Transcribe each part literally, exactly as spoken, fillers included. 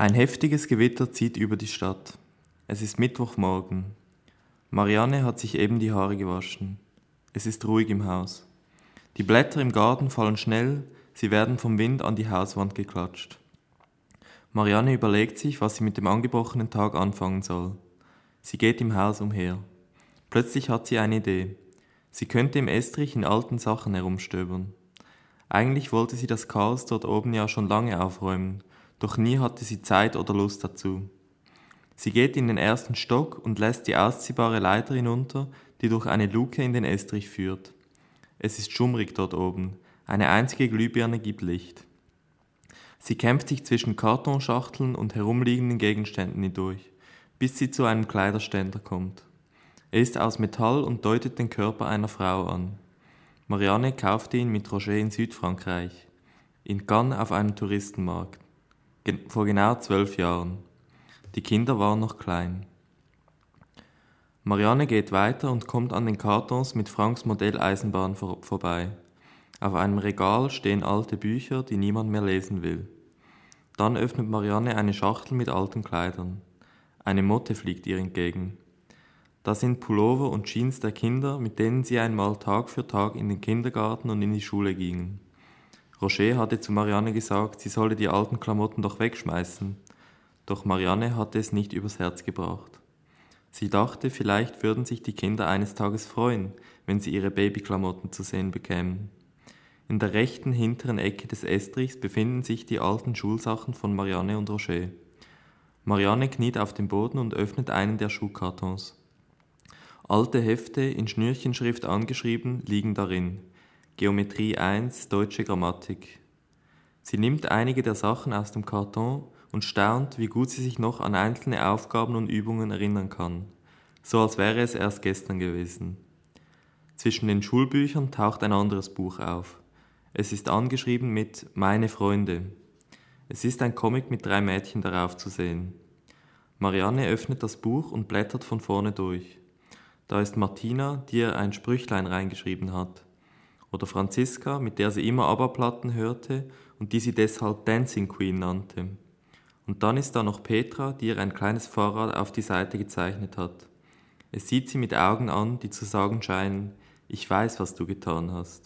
Ein heftiges Gewitter zieht über die Stadt. Es ist Mittwochmorgen. Marianne hat sich eben die Haare gewaschen. Es ist ruhig im Haus. Die Blätter im Garten fallen schnell, sie werden vom Wind an die Hauswand geklatscht. Marianne überlegt sich, was sie mit dem angebrochenen Tag anfangen soll. Sie geht im Haus umher. Plötzlich hat sie eine Idee. Sie könnte im Estrich in alten Sachen herumstöbern. Eigentlich wollte sie das Chaos dort oben ja schon lange aufräumen, doch nie hatte sie Zeit oder Lust dazu. Sie geht in den ersten Stock und lässt die ausziehbare Leiter hinunter, die durch eine Luke in den Estrich führt. Es ist schummrig dort oben, eine einzige Glühbirne gibt Licht. Sie kämpft sich zwischen Kartonschachteln und herumliegenden Gegenständen hindurch, bis sie zu einem Kleiderständer kommt. Er ist aus Metall und deutet den Körper einer Frau an. Marianne kaufte ihn mit Roger in Südfrankreich, in Cannes auf einem Touristenmarkt, vor genau zwölf Jahren. Die Kinder waren noch klein. Marianne geht weiter und kommt an den Kartons mit Franks Modelleisenbahn vor, vorbei. Auf einem Regal stehen alte Bücher, die niemand mehr lesen will. Dann öffnet Marianne eine Schachtel mit alten Kleidern. Eine Motte fliegt ihr entgegen. Da sind Pullover und Jeans der Kinder, mit denen sie einmal Tag für Tag in den Kindergarten und in die Schule gingen. Roger hatte zu Marianne gesagt, sie solle die alten Klamotten doch wegschmeißen. Doch Marianne hatte es nicht übers Herz gebracht. Sie dachte, vielleicht würden sich die Kinder eines Tages freuen, wenn sie ihre Babyklamotten zu sehen bekämen. In der rechten hinteren Ecke des Estrichs befinden sich die alten Schulsachen von Marianne und Roger. Marianne kniet auf dem Boden und öffnet einen der Schuhkartons. Alte Hefte, in Schnürchenschrift angeschrieben, liegen darin. Geometrie eins, deutsche Grammatik. Sie nimmt einige der Sachen aus dem Karton und staunt, wie gut sie sich noch an einzelne Aufgaben und Übungen erinnern kann. So als wäre es erst gestern gewesen. Zwischen den Schulbüchern taucht ein anderes Buch auf. Es ist angeschrieben mit »Meine Freunde«. Es ist ein Comic mit drei Mädchen darauf zu sehen. Marianne öffnet das Buch und blättert von vorne durch. Da ist Martina, die ihr ein Sprüchlein reingeschrieben hat. Oder Franziska, mit der sie immer ABBA-Platten hörte und die sie deshalb Dancing Queen nannte. Und dann ist da noch Petra, die ihr ein kleines Fahrrad auf die Seite gezeichnet hat. Es sieht sie mit Augen an, die zu sagen scheinen, ich weiß, was du getan hast.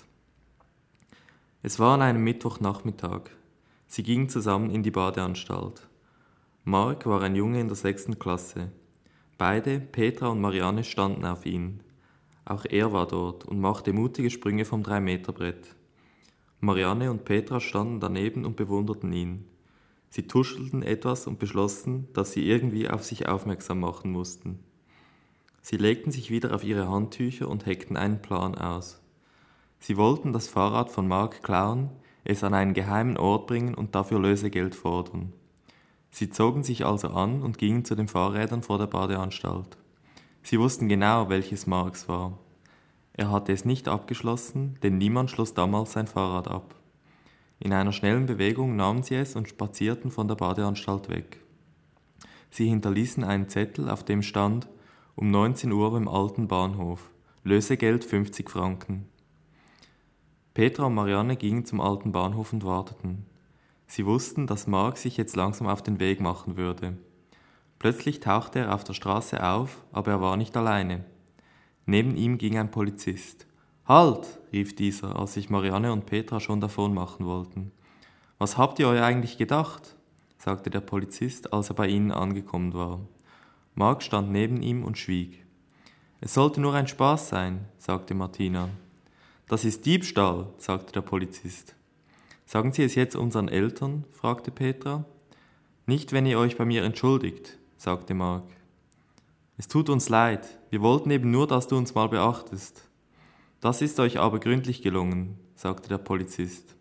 Es war an einem Mittwochnachmittag. Sie gingen zusammen in die Badeanstalt. Mark war ein Junge in der sechsten Klasse. Beide, Petra und Marianne, standen auf ihn. Auch er war dort und machte mutige Sprünge vom drei-Meter-Brett. Marianne und Petra standen daneben und bewunderten ihn. Sie tuschelten etwas und beschlossen, dass sie irgendwie auf sich aufmerksam machen mussten. Sie legten sich wieder auf ihre Handtücher und heckten einen Plan aus. Sie wollten das Fahrrad von Mark klauen, es an einen geheimen Ort bringen und dafür Lösegeld fordern. Sie zogen sich also an und gingen zu den Fahrrädern vor der Badeanstalt. Sie wussten genau, welches Marks war. Er hatte es nicht abgeschlossen, denn niemand schloss damals sein Fahrrad ab. In einer schnellen Bewegung nahmen sie es und spazierten von der Badeanstalt weg. Sie hinterließen einen Zettel, auf dem stand, um neunzehn Uhr beim alten Bahnhof, Lösegeld fünfzig Franken. Petra und Marianne gingen zum alten Bahnhof und warteten. Sie wussten, dass Mark sich jetzt langsam auf den Weg machen würde. Plötzlich tauchte er auf der Straße auf, aber er war nicht alleine. Neben ihm ging ein Polizist. »Halt!« rief dieser, als sich Marianne und Petra schon davon machen wollten. »Was habt ihr euch eigentlich gedacht?« sagte der Polizist, als er bei ihnen angekommen war. Mark stand neben ihm und schwieg. »Es sollte nur ein Spaß sein«, sagte Martina. »Das ist Diebstahl«, sagte der Polizist. »Sagen Sie es jetzt unseren Eltern?«, fragte Petra. »Nicht, wenn ihr euch bei mir entschuldigt«, sagte Mark. »Es tut uns leid, wir wollten eben nur, dass du uns mal beachtest.« »Das ist euch aber gründlich gelungen«, sagte der Polizist.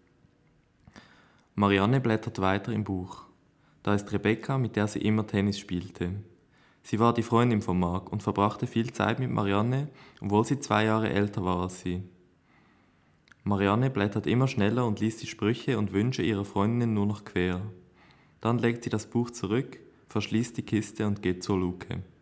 Marianne blättert weiter im Buch. Da ist Rebecca, mit der sie immer Tennis spielte. Sie war die Freundin von Mark und verbrachte viel Zeit mit Marianne, obwohl sie zwei Jahre älter war als sie. Marianne blättert immer schneller und liest die Sprüche und Wünsche ihrer Freundinnen nur noch quer. Dann legt sie das Buch zurück, verschließt die Kiste und geht zur Luke.